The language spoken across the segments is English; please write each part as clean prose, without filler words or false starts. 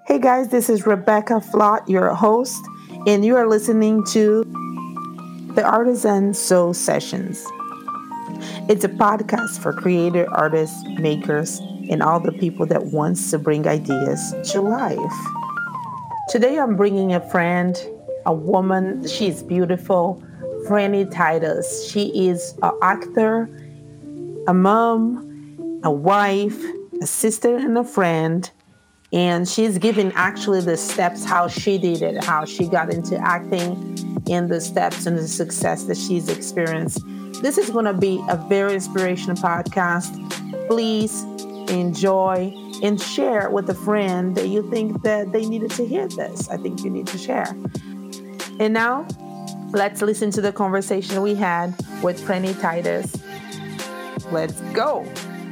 Hey guys, this is Rebecca Flott, your host, and you are listening to the Artisan Soul Sessions. It's a podcast for creator, artists, makers, and all the people that wants to bring ideas to life. Today I'm bringing a friend, a woman. She's beautiful, Franny Titus. She is an actor, a mom, a wife, a sister, and a friend. And she's giving actually the steps how she did it, how she got into acting, and the steps and the success that she's experienced. This is going to be a very inspirational podcast. Please enjoy and share with a friend that you think that they needed to hear this. I think you need to share. And now let's listen to the conversation we had with Franny Titus. Let's go.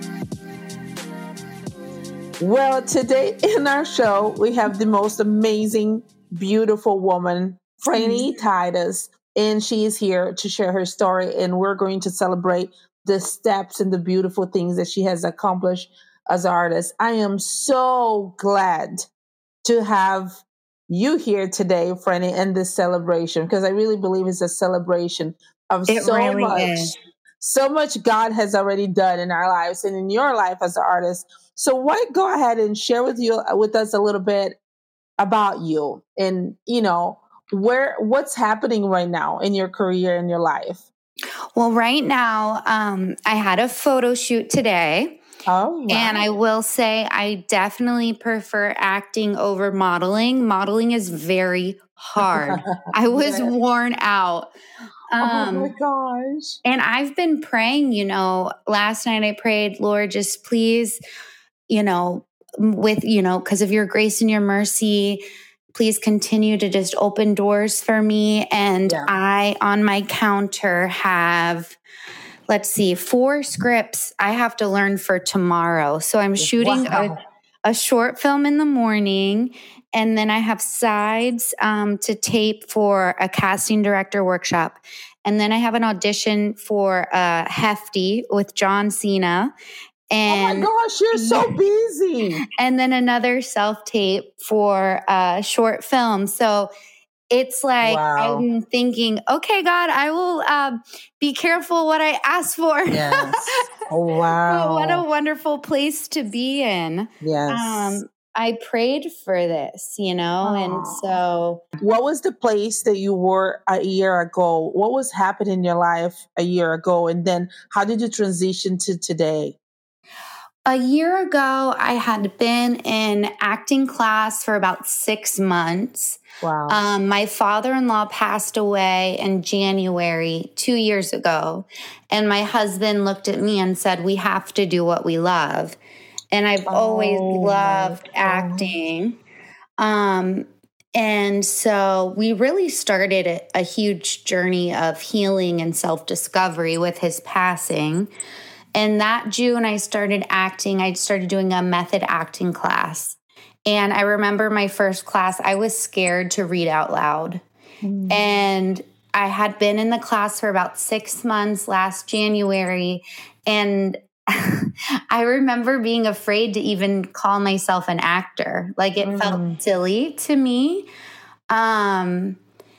Well, today in our show, we have the most amazing, beautiful woman, Franny Titus, and she is here to share her story. And we're going to celebrate the steps and the beautiful things that she has accomplished as an artist. I am so glad to have you here today, Franny, in this celebration, because I really believe it's a celebration of It really is. so much God has already done in our lives and in your life as an artist. So why go ahead and share with us a little bit about you and what's happening right now in your career and your life. Well, right now, I had a photo shoot today. Oh, wow. And I will say I definitely prefer acting over modeling. Modeling is very hard. I was worn out. Oh my gosh. And I've been praying, last night I prayed, Lord, just please, because of your grace and your mercy, please continue to just open doors for me. And I, on my counter, have, 4 scripts I have to learn for tomorrow. So I'm shooting a short film in the morning, and then I have sides to tape for a casting director workshop. And then I have an audition for Hefty with John Cena. And, oh my gosh, you're so busy. And then another self-tape for a short film. So it's like, wow. I'm thinking, okay, God, I will be careful what I ask for. Yes. Oh, wow. But what a wonderful place to be in. Yes. I prayed for this, and so. What was the place that you were a year ago? What was happening in your life a year ago? And then how did you transition to today? A year ago, I had been in acting class for about 6 months. Wow. My father-in-law passed away in January 2 years ago. And my husband looked at me and said, we have to do what we love. And I've always loved acting. And so we really started a huge journey of healing and self-discovery with his passing. And that June, I started acting. I started doing a method acting class. And I remember my first class, I was scared to read out loud. And I had been in the class for about 6 months last January. And I remember being afraid to even call myself an actor. Like it felt silly to me. And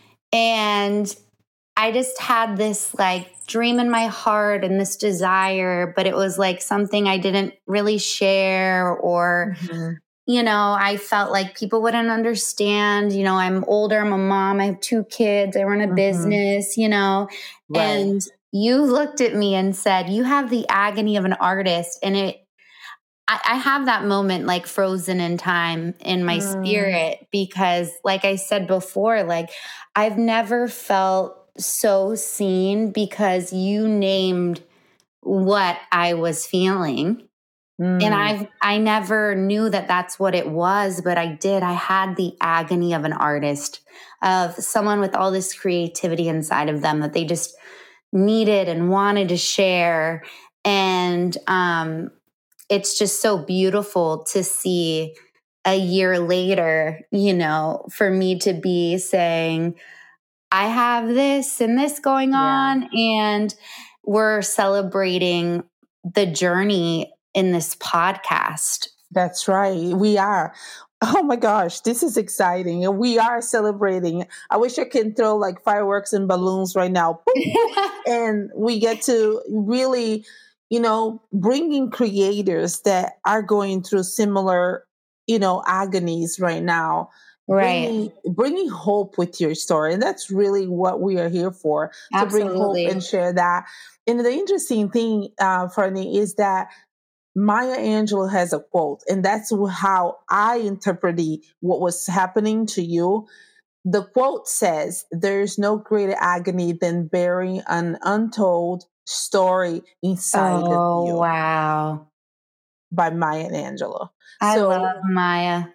I just had this dream in my heart and this desire, but it was something I didn't really share or, I felt like people wouldn't understand. I'm older, I'm a mom, I have 2 kids, I run a business, Right. And you looked at me and said, you have the agony of an artist. And I have that moment frozen in time in my spirit because like I said before, I've never felt so seen because you named what I was feeling. And I never knew that that's what it was, but I did. I had the agony of an artist, of someone with all this creativity inside of them that they just needed and wanted to share. And it's just so beautiful to see a year later, for me to be saying, I have this and this going on, and we're celebrating the journey in this podcast. That's right. We are. Oh my gosh, this is exciting. And we are celebrating. I wish I can throw like fireworks and balloons right now. And we get to really, bringing creators that are going through similar, agonies right now, Right. bringing hope with your story. And that's really what we are here for, to bring hope Absolutely. and share that. And the interesting thing, Franny, is that Maya Angelou has a quote, and that's how I interpreted what was happening to you. The quote says, "There's no greater agony than bearing an untold story inside of Oh, you," wow. by Maya Angelou. I love So, Maya.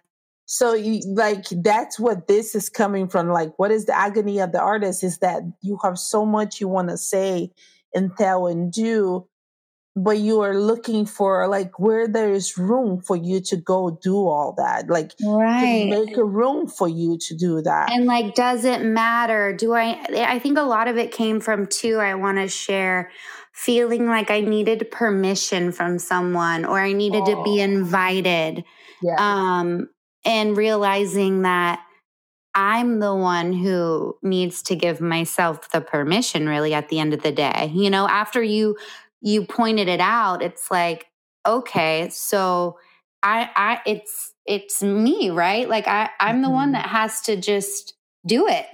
that's what this is coming from. Like, what is the agony of the artist? Is that you have so much you want to say and tell and do, but you are looking for like where there is room for you to go do all that, like to Right. make a room for you to do that. And like, does it matter? I think a lot of it came from too, I want to share, feeling like I needed permission from someone or I needed to be invited. Yeah. And realizing that I'm the one who needs to give myself the permission really at the end of the day. After you pointed it out, it's like, okay, so it's me, right? Like I'm the one that has to just do it.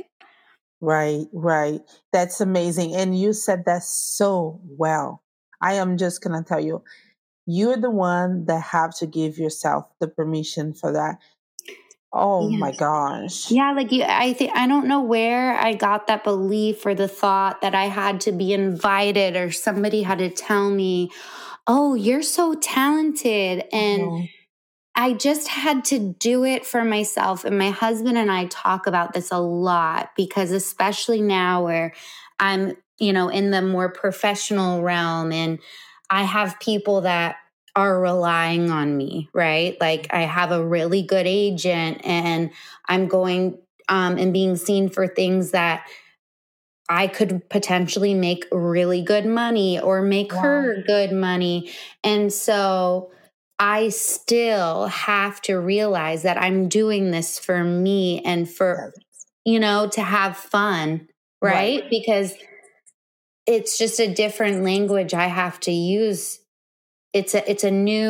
Right. That's amazing. And you said that so well. I am just going to tell you, you're the one that have to give yourself the permission for that. Oh my gosh. Yeah, like I don't know where I got that belief or the thought that I had to be invited or somebody had to tell me, "Oh, you're so talented." And I just had to do it for myself. And my husband and I talk about this a lot because especially now where I'm, in the more professional realm and I have people that are relying on me, right? Like I have a really good agent and I'm going and being seen for things that I could potentially make really good money or make her good money. And so I still have to realize that I'm doing this for me and for, to have fun, right? Because it's just a different language I have to use. It's a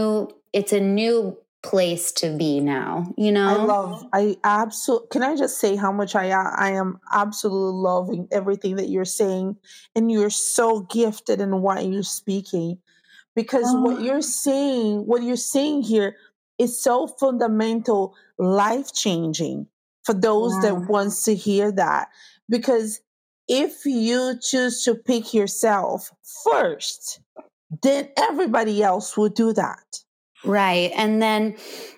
new place to be now, I absolutely, can I just say how much I am absolutely loving everything that you're saying, and you're so gifted in what you're speaking, because what you're saying here is so fundamental, life changing for those that wants to hear that. Because if you choose to pick yourself first, then everybody else will do that. Right. And then,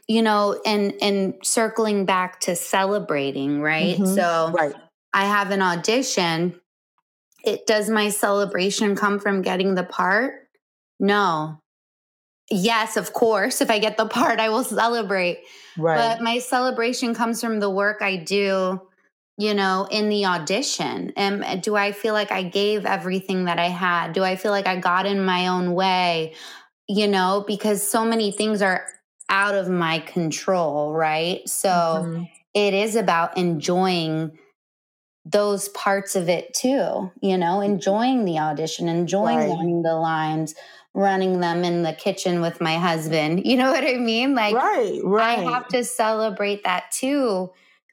and circling back to celebrating, right? So I have an audition. Does my celebration come from getting the part? No. Yes, of course. If I get the part, I will celebrate. But my celebration comes from the work I do, in the audition. And do I feel like I gave everything that I had? Do I feel like I got in my own way? Because so many things are out of my control, right? So it is about enjoying those parts of it too, enjoying the audition, enjoying learning the lines, running them in the kitchen with my husband. You know what I mean? Like, I have to celebrate that too.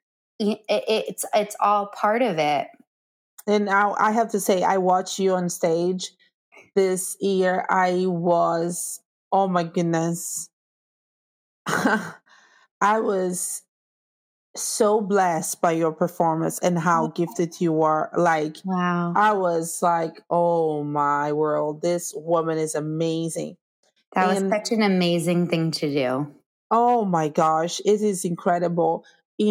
It's all part of it. And now I have to say, I watched you on stage this year. I was, oh my goodness. I was so blessed by your performance and how gifted you are. Like, I was like, oh my world, this woman is amazing. That was such an amazing thing to do. Oh my gosh, it is incredible.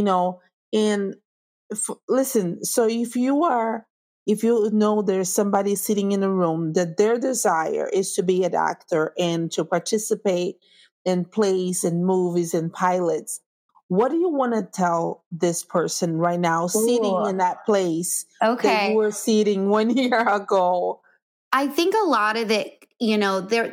And listen, so if you know there's somebody sitting in a room that their desire is to be an actor and to participate in plays and movies and pilots, what do you want to tell this person right now sitting in that place that you were sitting 1 year ago? I think a lot of it,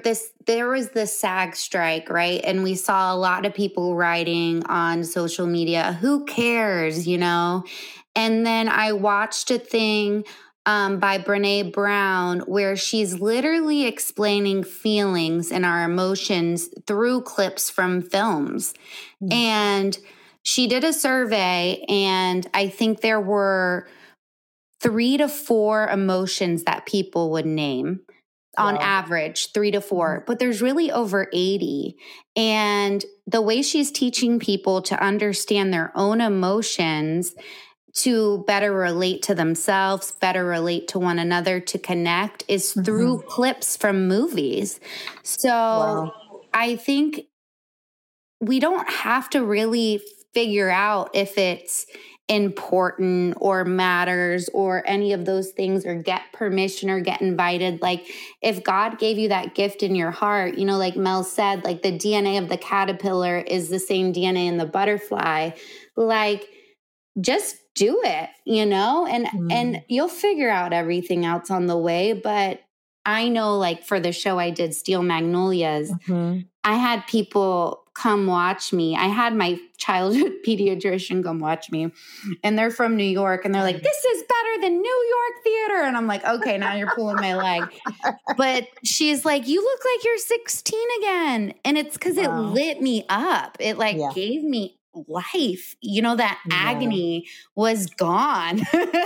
there was the SAG strike, right? And we saw a lot of people writing on social media, who cares, you know? And then I watched a thing by Brene Brown where she's literally explaining feelings and our emotions through clips from films. And she did a survey, and I think there were 3 to 4 emotions that people would name. On average, 3 to 4, but there's really over 80. And the way she's teaching people to understand their own emotions, to better relate to themselves, better relate to one another, to connect, is through clips from movies. So I think we don't have to really figure out if it's important or matters or any of those things, or get permission or get invited. Like, if God gave you that gift in your heart, you know, like Mel said, like the DNA of the caterpillar is the same DNA in the butterfly. Like, just do it, you know, and you'll figure out everything else on the way. But I know, like, for the show I did, Steel Magnolias, I had people come watch me. I had my childhood pediatrician come watch me, and they're from New York, and they're like, this is better than New York theater. And I'm like, okay, now you're pulling my leg. But she's like, you look like you're 16 again. And it's because it lit me up. It gave me life, you know, that agony was gone.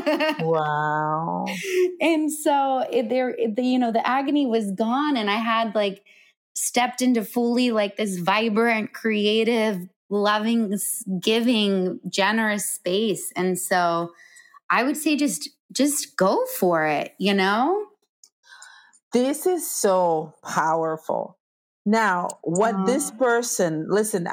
Wow. And so the agony was gone, and I had like stepped into fully like this vibrant, creative, loving, giving, generous space. And so I would say just go for it, you know? This is so powerful. Now, what this person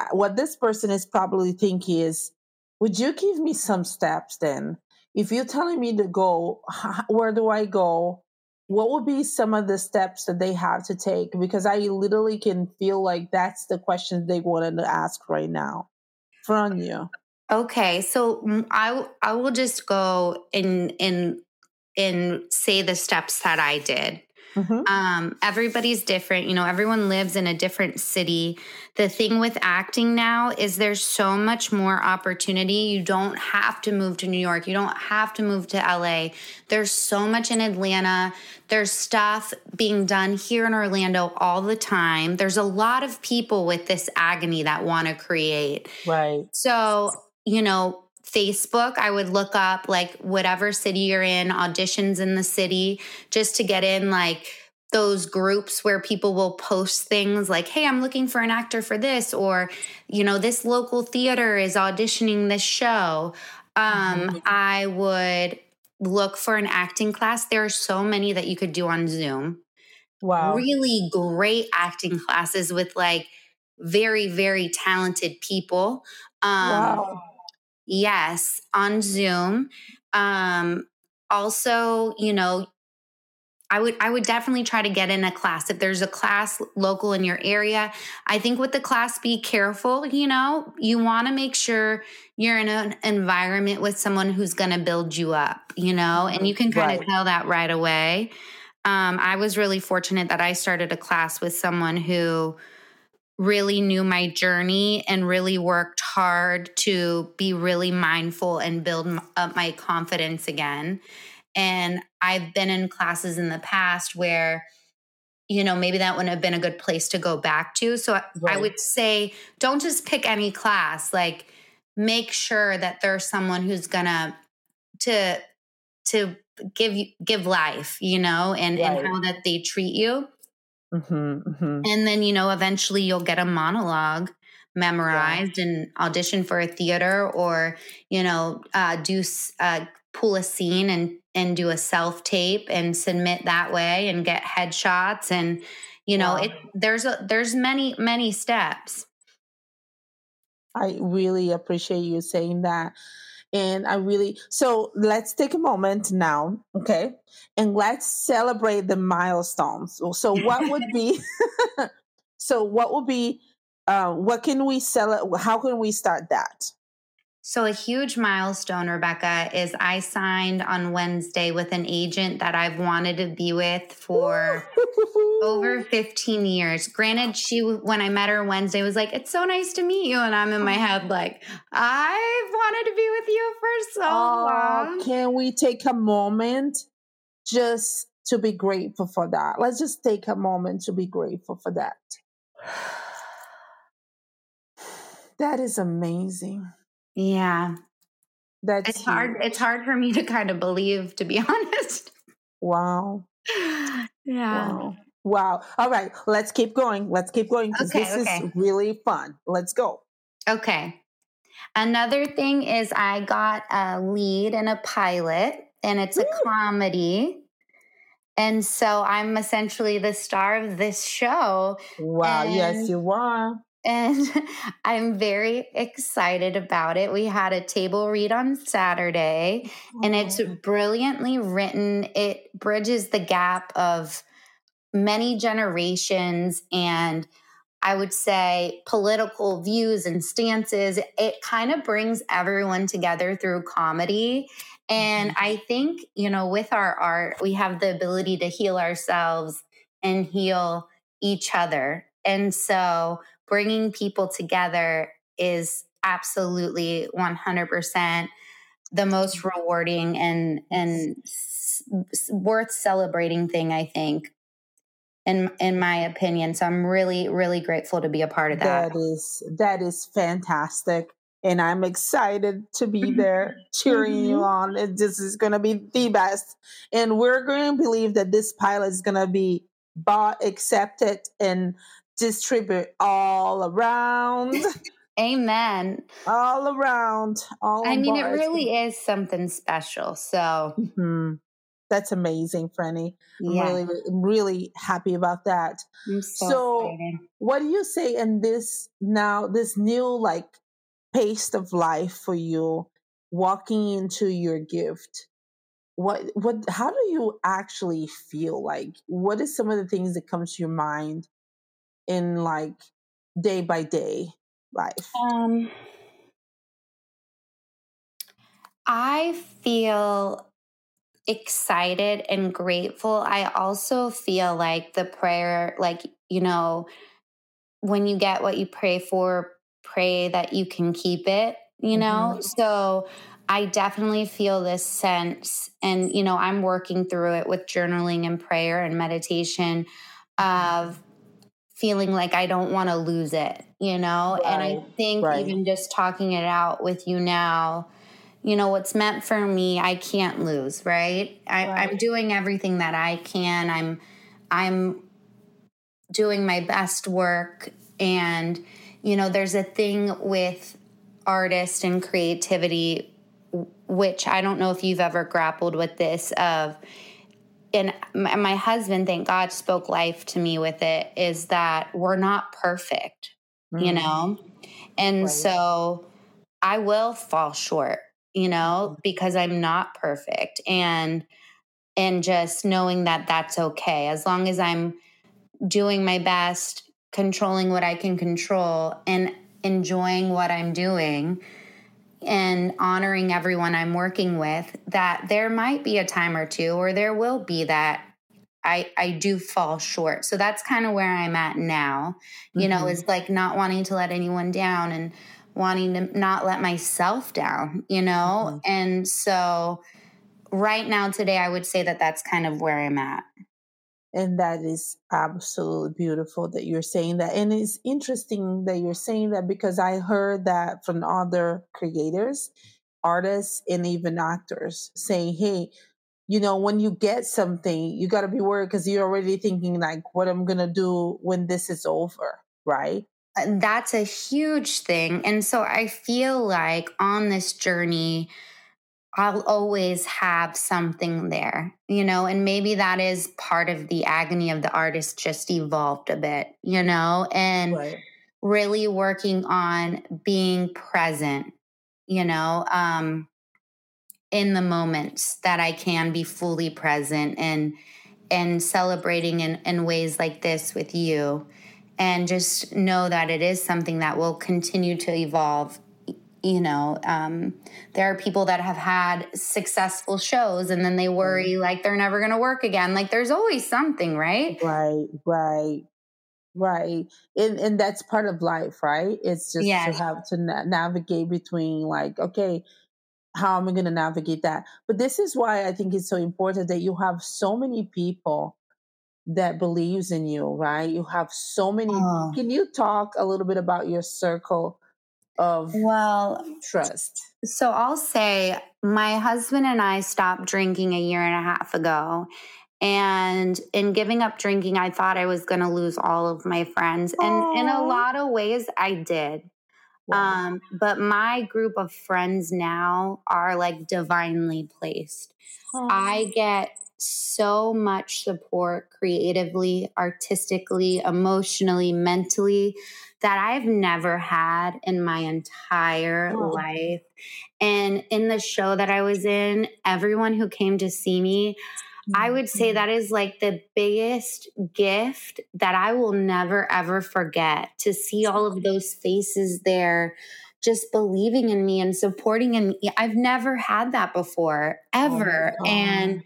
is probably thinking is, would you give me some steps then? If you're telling me to go, where do I go? What would be some of the steps that they have to take? Because I literally can feel like that's the question they wanted to ask right now from you. Okay, so I will just go and say the steps that I did. Everybody's different. You know, everyone lives in a different city. The thing with acting now is there's so much more opportunity. You don't have to move to New York. You don't have to move to LA. There's so much in Atlanta. There's stuff being done here in Orlando all the time. There's a lot of people with this agony that want to create. Right. So, you know, Facebook, I would look up like whatever city you're in, auditions in the city, just to get in like those groups where people will post things like, hey, I'm looking for an actor for this, or, you know, this local theater is auditioning this show. I would look for an acting class. There are so many that you could do on Zoom. Wow. Really great acting classes with like very, very talented people. Wow. Yes, on Zoom. Also, you know, I would definitely try to get in a class. If there's a class local in your area, I think with the class, be careful. You know, you want to make sure you're in an environment with someone who's going to build you up, you know, and you can kind of tell that right away. I was really fortunate that I started a class with someone who really knew my journey and really worked hard to be really mindful and build up my confidence again. And I've been in classes in the past where, you know, maybe that wouldn't have been a good place to go back to. So I would say, don't just pick any class. Like, make sure that there's someone who's gonna to give life, you know, and how that they treat you. And then, you know, eventually you'll get a monologue memorized and audition for a theater, or, you know, pull a scene and do a self-tape and submit that way and get headshots. And, you know, there's many steps. I really appreciate you saying that. And so let's take a moment now, okay? And let's celebrate the milestones. So what would be, what can we celebrate? How can we start that? So a huge milestone, Rebecca, is I signed on Wednesday with an agent that I've wanted to be with for over 15 years. Granted, when I met her Wednesday, was like, "It's so nice to meet you." And I'm in my head like, I've wanted to be with you for so long. Can we take a moment just to be grateful for that? Let's just take a moment to be grateful for that. That is amazing. Yeah. That's It's hard. It's hard for me to kind of believe, to be honest. Wow. Yeah. Wow. All right. Let's keep going. Because this is really fun. Let's go. Okay. Another thing is I got a lead in a pilot, and it's a comedy. And so I'm essentially the star of this show. Wow. Yes, you are. And I'm very excited about it. We had a table read on Saturday, and it's brilliantly written. It bridges the gap of many generations and I would say political views and stances. It kind of brings everyone together through comedy. And I think, with our art, we have the ability to heal ourselves and heal each other. And so bringing people together is absolutely 100% the most rewarding and worth celebrating thing, I think, in my opinion. So I'm really, really grateful to be a part of that. That is fantastic. And I'm excited to be there cheering you on. This is going to be the best. And we're going to believe that this pilot is going to be bought, accepted, and distributed all around. Amen. All around. It really is something special. So that's amazing, Franny. I'm really happy about that. I'm so excited. What do you say in this new pace of life for you, walking into your gift? How do you actually feel? Like, what is some of the things that comes to your mind in day by day life? I feel excited and grateful. I also feel like the prayer, when you get what you pray for, pray that you can keep it, So I definitely feel this sense, and, I'm working through it with journaling and prayer and meditation of feeling like I don't want to lose it, and I think even just talking it out with you now, what's meant for me, I can't lose, right? I'm doing everything that I can. I'm doing my best work. And, there's a thing with artists and creativity, which I don't know if you've ever grappled with this and my husband, thank God, spoke life to me with it, is that we're not perfect, And so I will fall short, because I'm not perfect. And just knowing that that's okay. As long as I'm doing my best, controlling what I can control, and enjoying what I'm doing, and honoring everyone I'm working with, that there might be a time or two, or there will be that I do fall short. So that's kind of where I'm at now, is like not wanting to let anyone down and wanting to not let myself down, And so right now, today, I would say that that's kind of where I'm at. And that is absolutely beautiful that you're saying that. And it's interesting that you're saying that, because I heard that from other creators, artists, and even actors saying, hey, when you get something, you got to be worried because you're already thinking like, what I'm going to do when this is over, right? That's a huge thing. And so I feel like on this journey, I'll always have something there, and maybe that is part of the agony of the artist, just evolved a bit, and really working on being present, in the moments that I can be fully present, and celebrating in ways like this with you, and just know that it is something that will continue to evolve there are people that have had successful shows and then they worry like they're never going to work again. Like there's always something, right? Right. And that's part of life, right? It's just to Yes. have to navigate between like, okay, how am I going to navigate that? But this is why I think it's so important that you have so many people that believes in you, right? You have so many. Oh. Can you talk a little bit about your circle of trust? So I'll say my husband and I stopped drinking a year and a half ago. And in giving up drinking, I thought I was going to lose all of my friends. And in a lot of ways, I did. Wow. But my group of friends now are like divinely placed. I get so much support creatively, artistically, emotionally, mentally that I've never had in my entire life. And in the show that I was in, everyone who came to see me, I would say that is like the biggest gift that I will never, ever forget, to see all of those faces there just believing in me and supporting me. I've never had that before, ever. And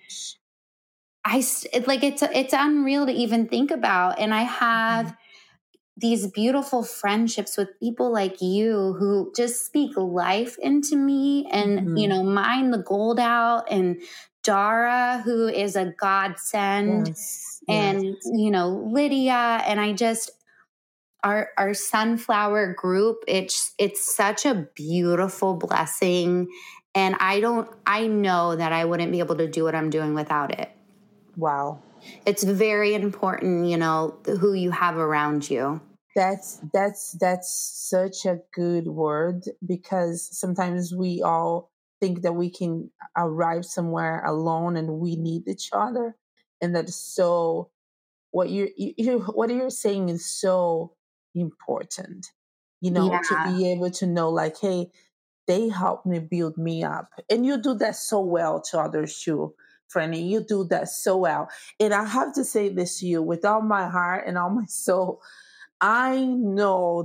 it's unreal to even think about. And I have these beautiful friendships with people like you who just speak life into me and, mine the gold out, and Dara, who is a godsend, and, Lydia. And I just, our sunflower group, it's such a beautiful blessing. And I know that I wouldn't be able to do what I'm doing without it. Wow. It's very important, who you have around you. That's such a good word, because sometimes we all think that we can arrive somewhere alone and we need each other. And that is so, what you're saying is so important, to be able to know like, hey, they helped me build me up. And you do that so well to others too, Franny. You do that so well. And I have to say this to you with all my heart and all my soul. I know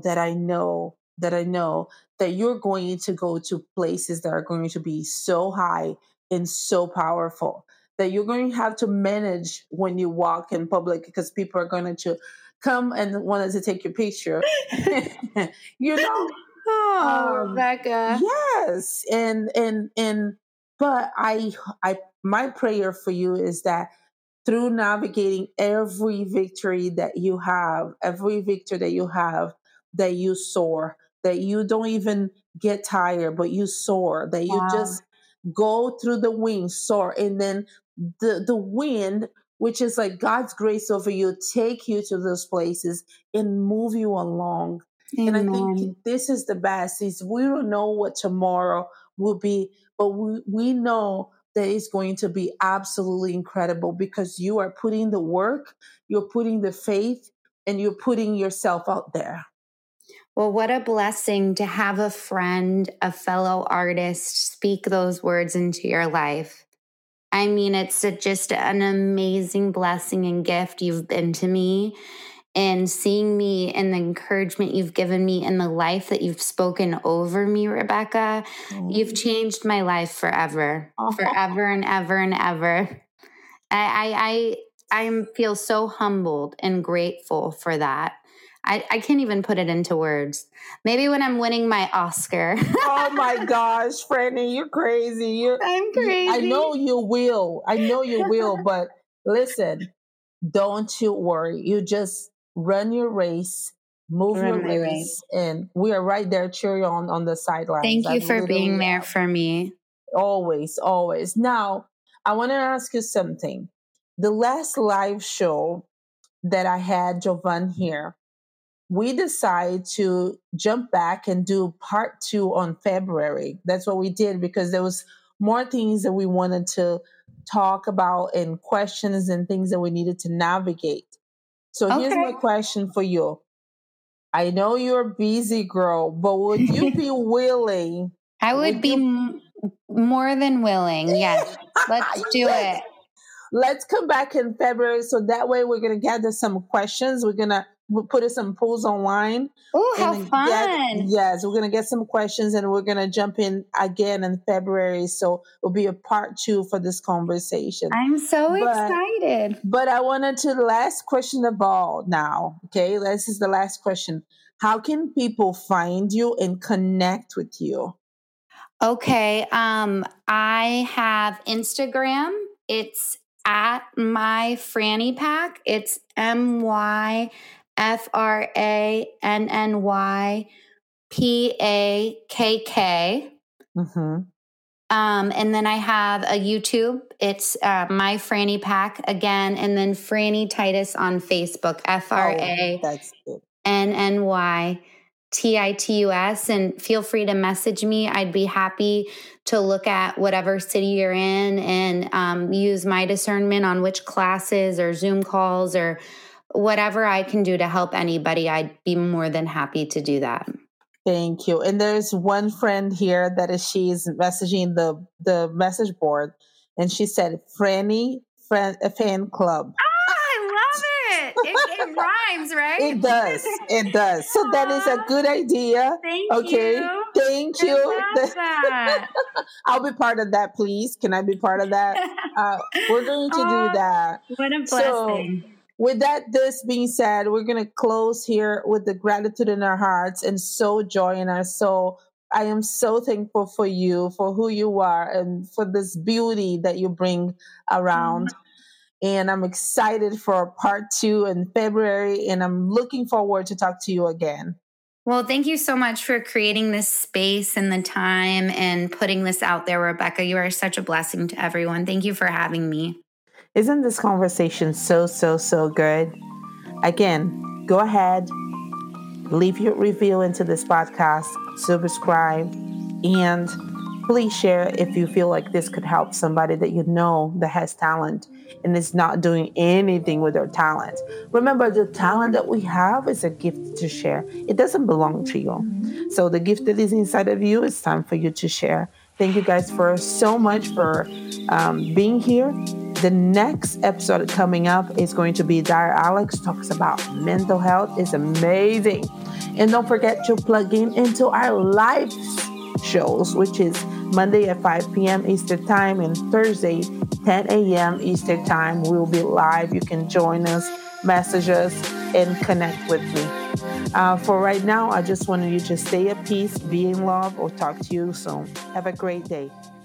that you're going to go to places that are going to be so high and so powerful that you're going to have to manage when you walk in public, because people are going to come and want to take your picture. Rebecca. Yes. But my prayer for you is that through navigating every victory that you have, that you soar, that you don't even get tired, but you soar, that you just go through the wings, soar, and then the wind, which is like God's grace over you, take you to those places and move you along. Amen. And I think this is the best, is we don't know what tomorrow will be, but we know that it's going to be absolutely incredible, because you are putting the work, you're putting the faith, and you're putting yourself out there. Well, what a blessing to have a friend, a fellow artist, speak those words into your life. I mean, it's just an amazing blessing and gift you've been to me, and seeing me and the encouragement you've given me and the life that you've spoken over me, Rebecca. You've changed my life forever, forever and ever and ever. I feel so humbled and grateful for that. I can't even put it into words. Maybe when I'm winning my Oscar. Oh my gosh, Franny, you're crazy. I'm crazy. I know you will. But listen, don't you worry. You just run your race, move your race, and we are right there cheering on the sidelines. Thank you for being there for me. Always, always. Now, I want to ask you something. The last live show that I had Jovan here, we decided to jump back and do part 2 on February. That's what we did, because there was more things that we wanted to talk about, and questions and things that we needed to navigate. So here's my question for you. I know you're a busy girl, but would you be willing? I would be more than willing. Yes. Let's do it. Let's come back in February, so that way we're going to gather some questions. We're going to put some polls online. Oh, how And fun. yes, we're going to get some questions and we're going to jump in again in February. So it'll be a part 2 for this conversation. I'm so excited. But I wanted to the last question of all now. Okay, this is the last question. How can people find you and connect with you? Okay. I have Instagram. It's at my Franny Pack. It's MyFrannyPakk. Mm-hmm. And then I have a YouTube. It's My Franny Pack again, and then Franny Titus on Facebook. That's good. FrannyTitus. And feel free to message me. I'd be happy to look at whatever city you're in and use my discernment on which classes or Zoom calls or whatever I can do to help anybody. I'd be more than happy to do that. Thank you. And there's one friend here she's messaging the message board, and she said Franny fan club. I love it. It rhymes, right? It does. It does. So that is a good idea. Thank you. Thank you. I love that. I'll be part of that, please. Can I be part of that? We're going to do that. What a blessing. So, with this being said, we're going to close here with the gratitude in our hearts and so joy in our soul. I am so thankful for you, for who you are, and for this beauty that you bring around. And I'm excited for part 2 in February, and I'm looking forward to talk to you again. Well, thank you so much for creating this space and the time and putting this out there, Rebecca. You are such a blessing to everyone. Thank you for having me. Isn't this conversation so good? Again, go ahead, leave your review into this podcast, subscribe, and please share if you feel like this could help somebody that you know that has talent and is not doing anything with their talent. Remember, the talent that we have is a gift to share. It doesn't belong to you. So the gift that is inside of you, it's time for you to share. Thank you guys so much for being here. The next episode coming up is going to be Dr. Alex talks about mental health. It's amazing. And don't forget to plug into our live shows, which is Monday at 5 p.m. Eastern Time and Thursday, 10 a.m. Eastern Time. We'll be live. You can join us, message us, and connect with me. For right now, I just wanted you to stay at peace, be in love, or talk to you soon. Have a great day.